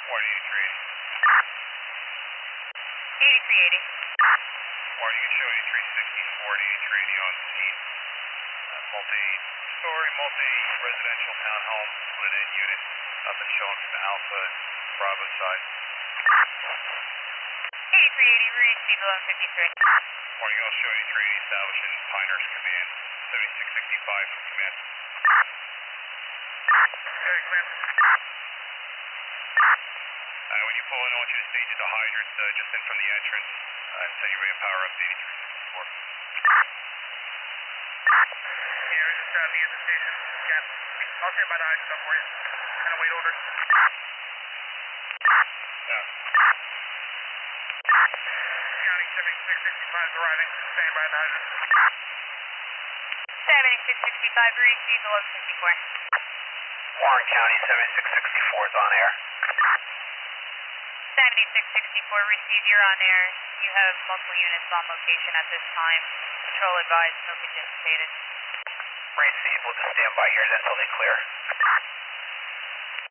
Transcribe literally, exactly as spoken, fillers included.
Warning, you three eighty. eighty-three eighty. Warning, you show eighty-three sixty-four and eighty-three eighty on scene. Uh, multi-story, multi-residential townhome, split in unit. Nothing showing from the Alpha Bravo side. eighty-three eighty, receive eleven fifty-three. Warning, you all show eighty-three eighty establishing Pinehurst Command, seventy-six sixty-five from command. Very command. Uh, when you pull in, I want you to stage at the hydrant uh, just in from the entrance uh, and send your rate of power up to eighty-three sixty-four. Yeah, we're just uh, me at the station. Yeah, I'll stand by the hydrant up for you. And a wait order. Yeah. County seventy-six sixty-five is arriving. Stand by the hydrant. seventy-six sixty-five, receive eleven fifty-four. Warren County seventy-six sixty-four is on air. seventy-six sixty-four, receive, you're on air. You have multiple units on location at this time. Control advised, smoke anticipated. Receive, we'll just stand by here until they clear.